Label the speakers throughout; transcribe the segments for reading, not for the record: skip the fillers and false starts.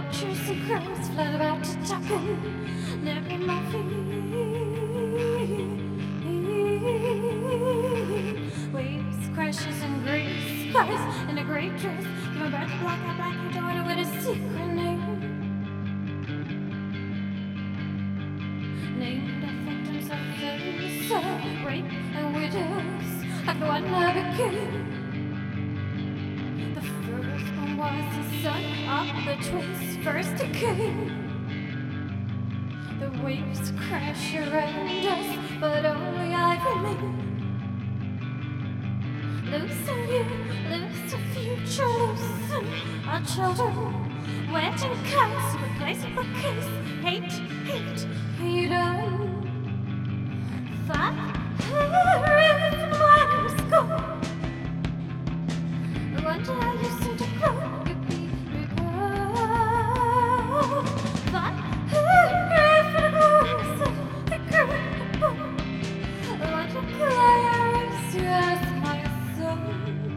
Speaker 1: vultures and crows fly about to tackle never my feet. Waves, crashes, and gray skies in a great dress. Give a back black your daughter with a secret name. Named the victims of the rape and widows like the one I became. The first one was the son of the twins' first decay. The waves crash around us, but only I remain. Losing you, lose the future, losing our children. Wetting cows, replaceable case. Hate, hate, hate on. Fire in my skull. One day I used to grow, you'd be reborn. Fire for the glories of the girl. One day I raise you as my son.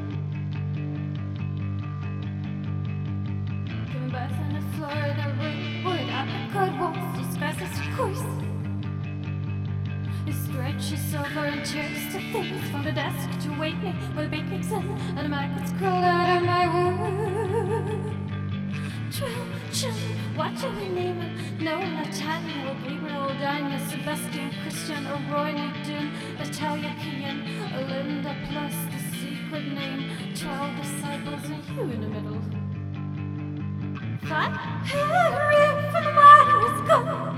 Speaker 1: Giving birth on the floor of the room, wood up the cold walls, disguised as a course. It stretches over and tears to things from the desk to wake me with a big vixen and the maggots crawl out of my womb. Children, watching me name no Nathaniel, Gabriel, Daniel, Sebastian, Christian, Roy, Newton, Natalia, Kian, Linda, plus the secret name, 12 disciples and you in the middle. Fire for the mighty skull.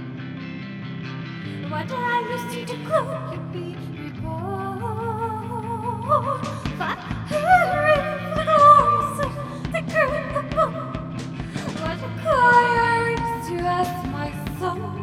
Speaker 1: One day I used to glow, you'd be reborn. Fire for the glories of the girl. What a cry I raised you as my son.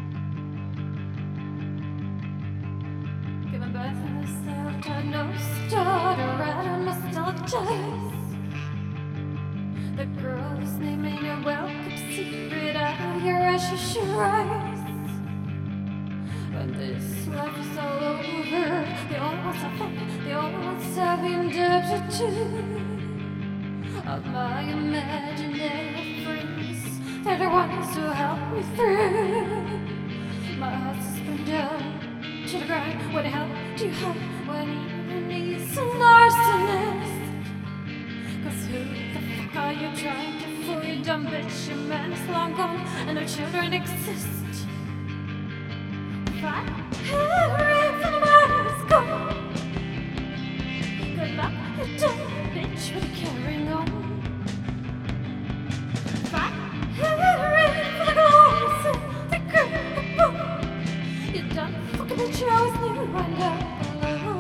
Speaker 1: Giving birth in the self-diagnosed daughter out of nostalgia. The girl's name ain't a welcome secret out of your ashes she rise. When this life is all over, the only ones I think, the only ones I've indebted to of my imaginary friends. They're the ones who help me through. My heart's been down to the ground. What the hell do you have when even he's an arsonist? 'Cause who the fuck are you trying to fool, you dumb bitch? Your man is long gone and no children exist. Fire for the mighty skull. Good luck, you dumb bitch, with carrying on. Fire for the glories of the girl. You dumb fucking bitch, you always knew I'd love below.